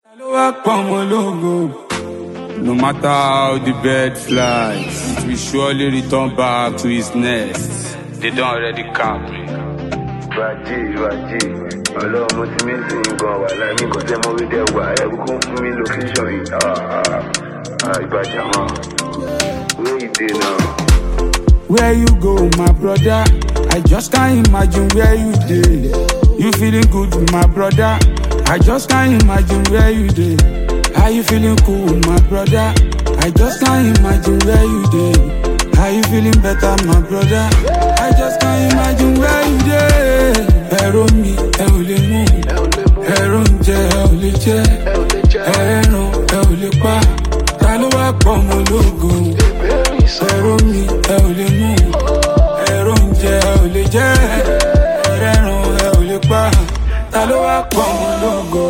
No matter how the bird flies, it will surely return back to its nest. They don't already cap me. Ọlọ́run mo ti mí sí nǹkan wà láìmí kò tẹ́ mọ́ wídẹ́ wà ẹ̀kún fún mi location yìí. Ìbàjẹ́ mọ́. Where you dey now? Where you go, my brother? I just can't imagine where you dey. You feeling good, my brother? I just can't imagine where you dey. Are you feeling cool, my brother? I just can't imagine where you dey. Are you feeling better, my brother? I just can't imagine where you dey. Ẹ̀rọ mi, ẹ ò lè mú. Ẹ̀rọ ń jẹ, ẹ ò lè jẹ. Ẹ̀rẹ̀ràn, ẹ ò lè pa. Ta ló wá pọ̀ mọ́ lógo? Ẹ̀rọ mi, ẹ ò lè mú. Ẹ̀rọ ń jẹ, ẹ ò lè jẹ. Ẹ̀rẹ̀ràn, ẹ ò lè pa. Ta ló wá pọ̀ mọ́ lógo?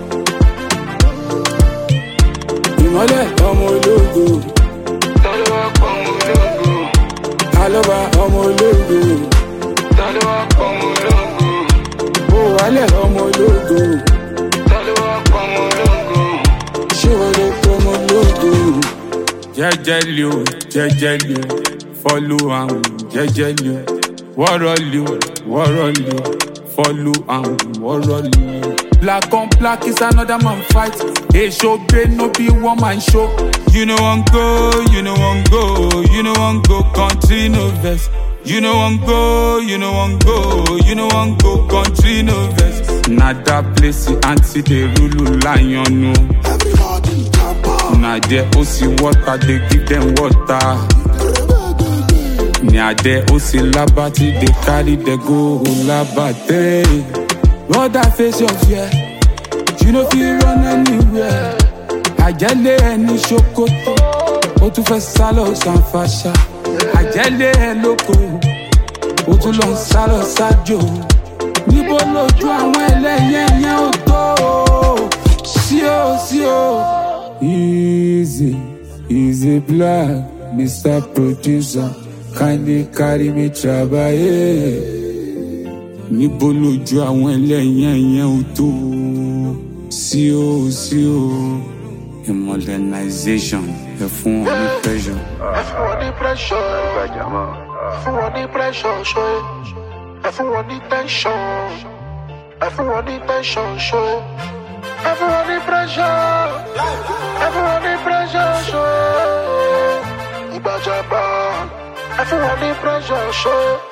Ìmọ́lẹ̀ ọmọ ológo. Ta ló wá pọ̀ mọ́ lógo? Àlọ́ba ọmọ ológo. Ta ló wá pọ̀ mọ́ lógo? Ó wálẹ̀ ọmọ ológo. Ta ló wá pọ̀ mọ́ lógo? Ṣé wọ́n lè pọ̀ mọ́ lógo? Jẹ́jẹ́lì o, jẹ́jẹ́lì o, follow am, jẹ́jẹ́lì o. Wọ́rọ̀lì o, wọ́rọ̀lì o, follow am, wọ́rọ̀lì o. Black on black is another man fight. A show pain, no be one man show. You know one go, you know one go, you know one go, country no vest. You know one go, you know one go, you know one go, country no vest. Na that place the auntie they rule lion no. Everybody jump up. Na there osi water they give them water. Na there osi labati they carry they go labate. Brother face your fear. You know feel run anywhere. Àjẹ́lé ẹni ṣòkòtò, ó tún fẹ́ sálọ ṣàǹfàṣà. Àjẹ́lé ẹ lóko, ó tún lọ sálọ ṣájò. Níbo lójú àwọn ẹlẹ́yẹ yẹn ò tó? Sí o, sí o. Easy, easy black, Mr. Producer, kindly carry me trabaye. Níbo lójú àwọn ẹlẹ́yẹ yẹn ò tó? Sí o, sí o. Modernization, ẹ fún wọn ní pressure. Ẹ fún wọn ní pressure. Ìbàjẹ́ mọ́. Fún wọn ní pressure ṣe. Ẹ fún wọn ní tension. Ẹ fún wọn ní tension ṣe. Ẹ fún wọn ní pressure. Ẹ fún wọn ní pressure ṣe. Ìbàjẹ́ bá. Ẹ fún wọn ní pressure ṣe.